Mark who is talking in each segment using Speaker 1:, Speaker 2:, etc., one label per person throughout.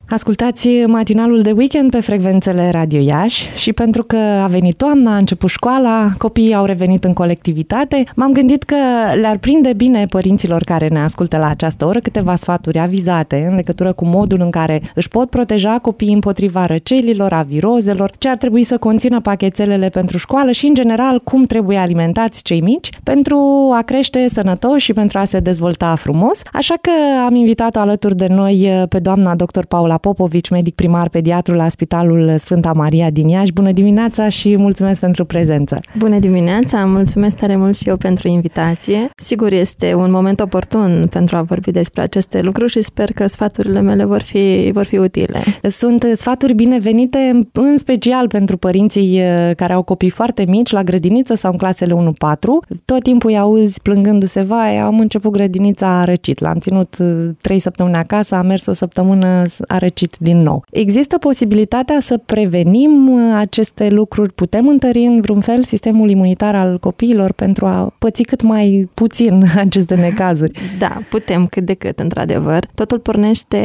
Speaker 1: Ascultați matinalul de weekend pe frecvențele Radio Iași și pentru că a venit toamna, a început școala, copiii au revenit în colectivitate, m-am gândit că le-ar prinde bine părinților care ne ascultă la această oră câteva sfaturi avizate în legătură cu modul în care își pot proteja copiii împotriva răcelilor, a virozelor, ce ar trebui să conțină pachetelele pentru școală și, în general, cum trebuie alimentați cei mici pentru a crește sănătoși și pentru a se dezvolta frumos. Așa că am invitat-o alături de noi pe doamna dr. Paula Popovici, medic primar pediatru la Spitalul Sfânta Maria din Iași. Bună dimineața și mulțumesc pentru prezență!
Speaker 2: Bună dimineața! Mulțumesc tare mult și eu pentru invitație. Sigur, este un moment oportun pentru a vorbi despre aceste lucruri și sper că sfaturile mele vor fi utile.
Speaker 1: Sunt sfaturi binevenite, în special pentru părinții care au copii foarte mici, la grădiniță sau în clasele 1-4. Tot timpul îi auzi plângându-se, vai, am început grădinița, a răcit. L-am ținut 3 săptămâni acasă, a mers o săptămână, a răcit din nou. Există posibilitatea să prevenim aceste lucruri? Putem întări în vreun fel sistemul imunitar al copiilor pentru a păți cât mai puțin aceste necazuri?
Speaker 2: Da, putem cât de cât, într-adevăr. Totul pornește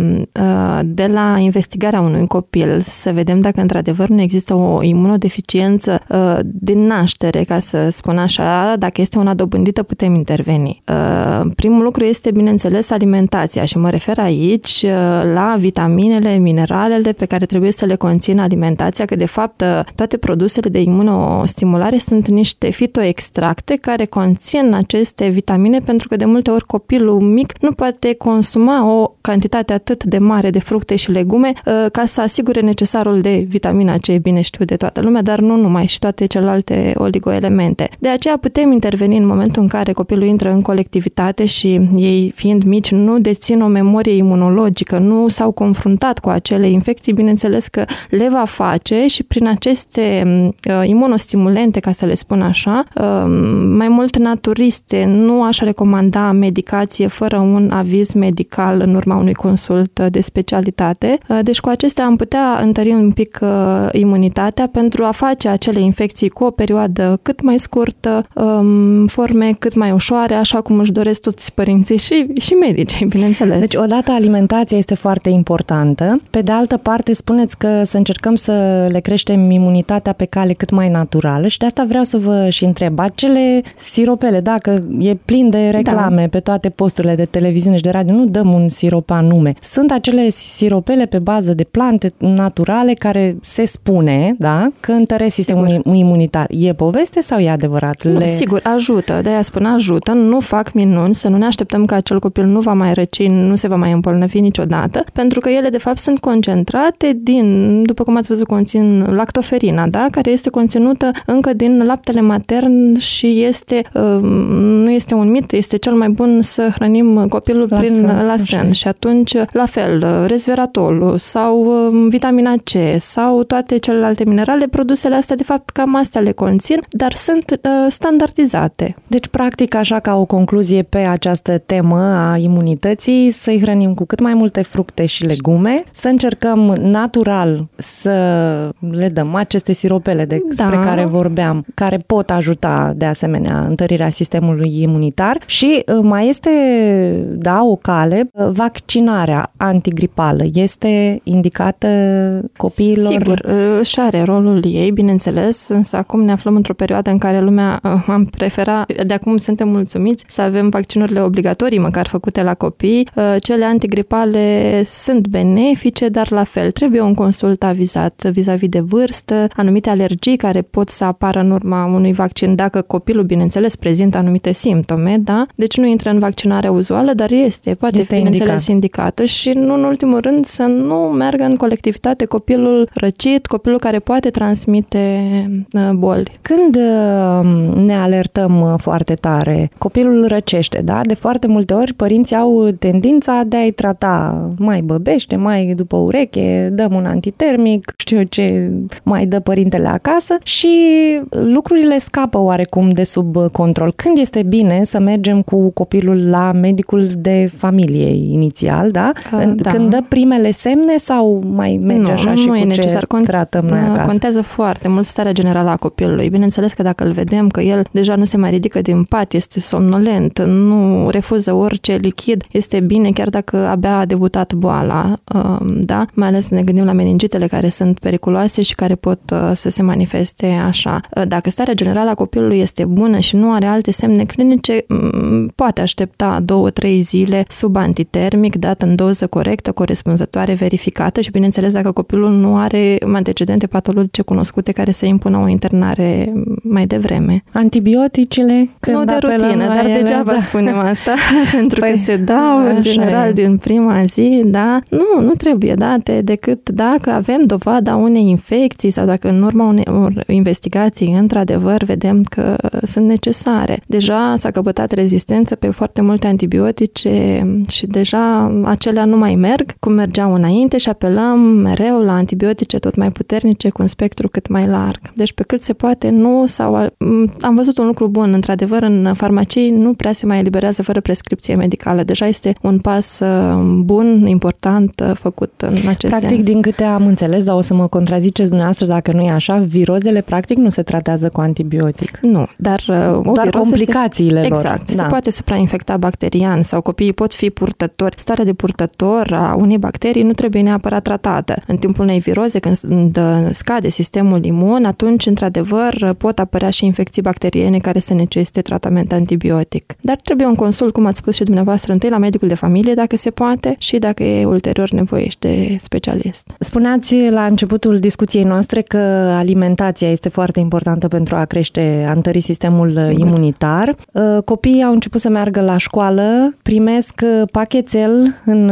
Speaker 2: de la investigarea unui copil, să vedem dacă într-adevăr nu există o imunodeficiență din naștere, ca să spun așa. Dacă este una dobândită, putem interveni. Primul lucru este, bineînțeles, alimentația și mă refer aici la vitaminele, mineralele pe care trebuie să le conțină alimentația, că de fapt toate produsele de imunostimulare sunt niște fitoextracte care conțin aceste vitamine, pentru că de multe ori copilul mic nu poate consuma o cantitate atât de mare de fructe și legume ca să asigure necesarul de vitamina C, bine știu de toată lumea, dar nu numai, și toate celelalte oligoelemente. De aceea putem interveni în momentul în care copilul intră în colectivitate și ei, fiind mici, nu dețin o memorie imunologică, nu s-au confruntat cu acele infecții, bineînțeles că le va face și prin aceste imunostimulente, ca să le spun așa, mai mult naturiste, nu aș recomanda medicație fără un aviz medical în urma unui consult de specialitate. Deci cu acestea am putea întări un pic imunitatea pentru a face acele infecții cu o perioadă cât mai scurtă, forme cât mai ușoare, așa cum își doresc toți părinții și medicii, bineînțeles.
Speaker 1: Deci odată alimentația este foarte importantă. Pe de altă parte, spuneți că să încercăm să le creștem imunitatea pe cale cât mai naturală și de asta vreau să vă și întreb. Acele siropele, dacă e plin de reclame pe toate posturile de televiziune și de radio, nu dăm un sirop anume. Sunt acele siropele pe bază de plante naturale care se spune, da, că întăresc sistemul imunitar. E poveste sau e adevărat?
Speaker 2: Nu, sigur, ajută. De-aia spun ajută. Nu fac minuni, să nu ne așteptăm că acel copil nu va mai răci, nu se va mai îmbolnăvi niciodată, pentru că ele de fapt sunt concentrate din, după cum ați văzut, conțin lactoferina, da, care este conținută încă din laptele matern și nu este un mit, este cel mai bun să hrănim copilul prin sân. Și atunci, la fel, resveratrolul sau vitamina C sau toate celelalte minerale, produsele astea de fapt cam astea le conțin, dar sunt standardizate.
Speaker 1: Deci, practic, așa ca o concluzie pe această temă a imunității, să-i hrănim cu cât mai multe fructe și legume, să încercăm natural să le dăm aceste siropele despre care vorbeam, care pot ajuta de asemenea întărirea sistemului imunitar și mai este, o cale, vaccinarea antigripală. Este indicată copiilor?
Speaker 2: Sigur, și are rolul ei, bineînțeles, însă acum ne aflăm într-o perioadă în care lumea am prefera, de acum suntem mulțumiți să avem vaccinurile obligatorii, măcar făcute la copii. Cele antigripale sunt benefice, dar la fel trebuie un consult avizat vis-a-vis de vârstă, anumite alergii care pot să apară în urma unui vaccin, dacă copilul, bineînțeles, prezintă anumite simptome, da? Deci nu intră în vaccinarea uzuală, dar poate fi, bineînțeles, indicată și nu în ultimul rând să nu meargă în colectivitate copilul răcit, copilul care poate transmite boli.
Speaker 1: Când ne alertăm foarte tare, copilul răcește, da? De foarte multe ori părinții au tendința de a-i trata mai băbește, mai după ureche, dăm un antitermic, știu ce mai dă părintele acasă și lucrurile scapă oarecum de sub control. Când este bine să mergem cu copilul la medicul de familie inițial, da? Când dă primele semne sau mai merge așa și cu ce tratăm noi acasă?
Speaker 2: Contează foarte mult starea generală a copilului. Bineînțeles că dacă îl vedem că el deja nu se mai ridică din pat, este somnolent, nu refuză orice lichid, este bine chiar dacă abia a debutat boala. școala, da? Mai ales ne gândim la meningitele care sunt periculoase și care pot să se manifeste așa. Dacă starea generală a copilului este bună și nu are alte semne clinice, poate aștepta 2-3 zile sub antitermic, dat în doză corectă, corespunzătoare, verificată și, bineînțeles, dacă copilul nu are antecedente patologice cunoscute care să impună o internare mai devreme.
Speaker 1: Antibioticele?
Speaker 2: Nu de rutină, dar degeaba spunem asta, pentru că se dau, în general, din prima zi, da? Nu trebuie date decât dacă avem dovada unei infecții sau dacă în urma unei investigații, într-adevăr, vedem că sunt necesare. Deja s-a căpătat rezistență pe foarte multe antibiotice și deja acelea nu mai merg cum mergeau înainte și apelăm mereu la antibiotice tot mai puternice cu un spectru cât mai larg. Deci pe cât se poate am văzut un lucru bun, într-adevăr, în farmacii nu prea se mai eliberează fără prescripție medicală. Deja este un pas bun, important, făcut în acest
Speaker 1: sens.
Speaker 2: Practic,
Speaker 1: din câte am înțeles, dar o să mă contraziceți dumneavoastră dacă nu e așa, virozele practic nu se tratează cu antibiotic.
Speaker 2: Nu, dar
Speaker 1: doar complicațiile lor.
Speaker 2: Exact. Se poate suprainfecta bacterian sau copiii pot fi purtători. Starea de purtător a unei bacterii nu trebuie neapărat tratată. În timpul unei viroze, când scade sistemul imun, atunci, într-adevăr, pot apărea și infecții bacteriene care să necesite tratament antibiotic. Dar trebuie un consult, cum ați spus și dumneavoastră, întâi la medicul de familie, dacă se poate, și dacă e ulterior nevoie și de specialist.
Speaker 1: Spuneați la începutul discuției noastre că alimentația este foarte importantă pentru a a întări sistemul imunitar. Copiii au început să meargă la școală, primesc pachetel în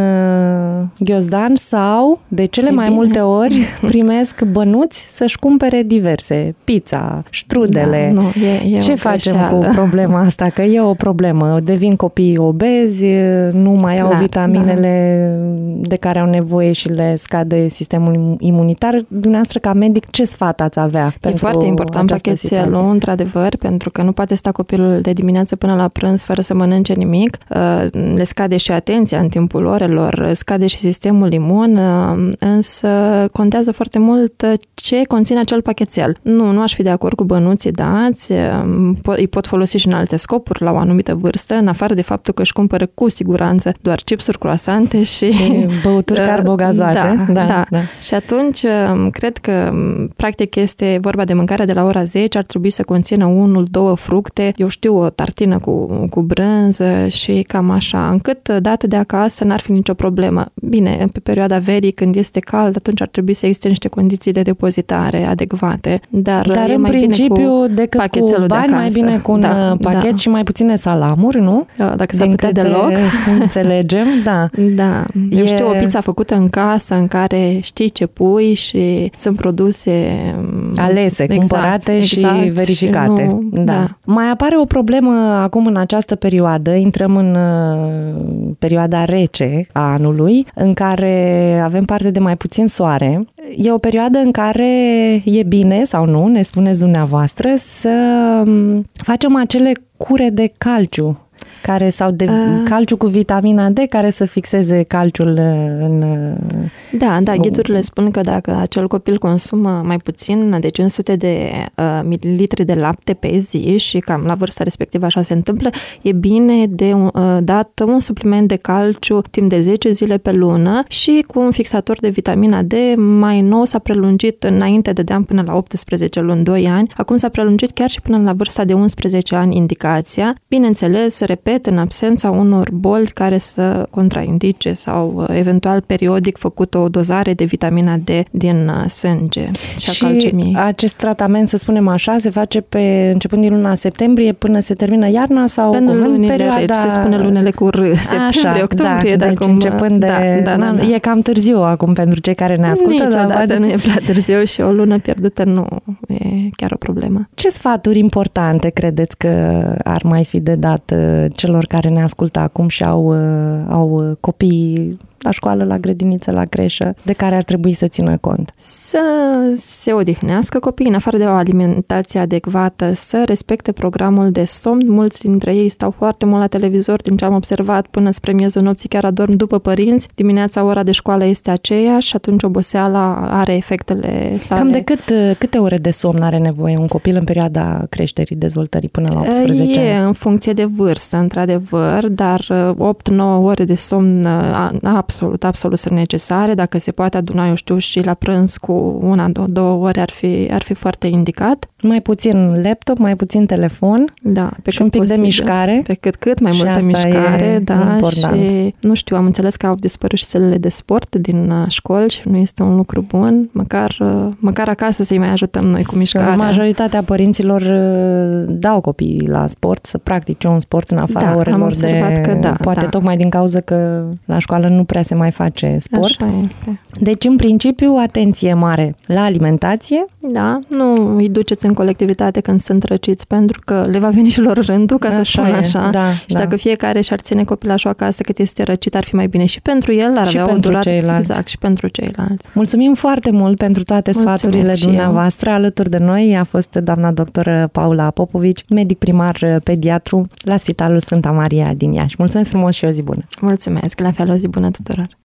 Speaker 1: ghiozdan sau, de cele mai multe ori, primesc bănuți să-și cumpere diverse, pizza, strudele. Ce facem cu problema asta? Că e o problemă. Devin copiii obezi, nu mai au vitaminele de care au nevoie și le scade sistemul imunitar. Dumneavoastră, ca medic, ce sfat ați avea?
Speaker 2: E foarte important pachetelul, într-adevăr, pentru că nu poate sta copilul de dimineață până la prânz fără să mănânce nimic. Le scade și atenția în timpul orelor, scade și sistemul imun, însă contează foarte mult ce conține acel pachetel. Nu aș fi de acord cu bănuții dați, îi pot folosi și în alte scopuri la o anumită vârstă, în afară de faptul că își cumpără cu siguranță doar chipsuri, croasante și
Speaker 1: băuturi carbogazoase. Da.
Speaker 2: Și atunci, cred că practic este vorba de mâncarea de la ora 10, ar trebui să conțină 1-2 fructe, eu știu, o tartină cu brânză și cam așa, încât dată de acasă n-ar fi nicio problemă. Bine, pe perioada verii, când este cald, atunci ar trebui să existe niște condiții de depozitare adecvate. Dar
Speaker 1: în
Speaker 2: mai
Speaker 1: principiu, decât cu bani, mai bine cu un pachet și mai puține salamuri, nu?
Speaker 2: Dacă s-ar putea deloc.
Speaker 1: Înțelegem, da.
Speaker 2: Da. Eu știu o pizza făcută în casă, în care știi ce pui și sunt produse
Speaker 1: alese, cumpărate și verificate. Și da. Mai apare o problemă acum în această perioadă, intrăm în perioada rece a anului, în care avem parte de mai puțin soare. E o perioadă în care e bine sau nu, ne spuneți dumneavoastră, să facem acele cure de calciu sau de calciu cu vitamina D care să fixeze calciul în...
Speaker 2: Da, ghiturile spun că dacă acel copil consumă mai puțin de 500 de mililitri de lapte pe zi și cam la vârsta respectivă așa se întâmplă, e bine de dat un supliment de calciu timp de 10 zile pe lună și cu un fixator de vitamina D. Mai nou s-a prelungit, înainte dădeam până la 18 luni, 2 ani, acum s-a prelungit chiar și până la vârsta de 11 ani indicația. Bineînțeles, repet, în absența unor boli care să contraindice sau eventual periodic făcut o dozare de vitamina D din sânge și a calcemiei.
Speaker 1: Acest tratament, să spunem așa, se face începând din luna septembrie până se termină iarna sau
Speaker 2: în perioada... Reci, se spune lunele cu septembrie, octombrie.
Speaker 1: Deci începând de... E cam târziu acum pentru cei care ne ascultă.
Speaker 2: Niciodată nu e prea târziu și o lună pierdută nu e chiar o problemă.
Speaker 1: Ce sfaturi importante credeți că ar mai fi de dat celor care ne ascultă acum și au copii la școală, la grădiniță, la creșă, de care ar trebui să țină cont?
Speaker 2: Să se odihnească copiii, în afară de o alimentație adecvată, să respecte programul de somn. Mulți dintre ei stau foarte mult la televizor, din ce am observat, până spre miezul nopții, chiar adorm după părinți. Dimineața ora de școală este aceeași și atunci oboseala are efectele sale.
Speaker 1: Cam de câte ore de somn are nevoie un copil în perioada creșterii, dezvoltării până la 18 ani?
Speaker 2: E în funcție de vârstă, într-adevăr, dar 8-9 ore de somn absolut sunt necesare. Dacă se poate aduna, eu știu, și la prânz cu 1-2 ore ar fi foarte indicat.
Speaker 1: Mai puțin laptop, mai puțin telefon,
Speaker 2: da,
Speaker 1: și un pic posibil de mișcare.
Speaker 2: Pe cât mai multă mișcare, da, important. Și nu știu, am înțeles că au dispărut și sălile de sport din școli și nu este un lucru bun, măcar acasă să-i mai ajutăm noi cu mișcarea.
Speaker 1: Majoritatea părinților dau copiii la sport, să practice un sport în afara orelor poate tocmai din cauza că la școală nu prea se mai face sport.
Speaker 2: Așa este.
Speaker 1: Deci, în principiu, atenție mare la alimentație.
Speaker 2: Da, nu îi duceți în colectivitate când sunt răciți, pentru că le va veni și lor rândul, ca să spun așa. Și dacă fiecare și-ar ține copilașul acasă cât este răcit, ar fi mai bine și pentru el, ar avea o durată. Exact, și pentru ceilalți.
Speaker 1: Mulțumim foarte mult pentru toate sfaturile dumneavoastră. Alături de noi a fost doamna doctoră Paula Popovici, medic primar pediatru la Spitalul Sfânta Maria din Iași. Mulțumesc frumos și o zi bună!
Speaker 2: Mulțumesc! La fel, o zi bună tuturor!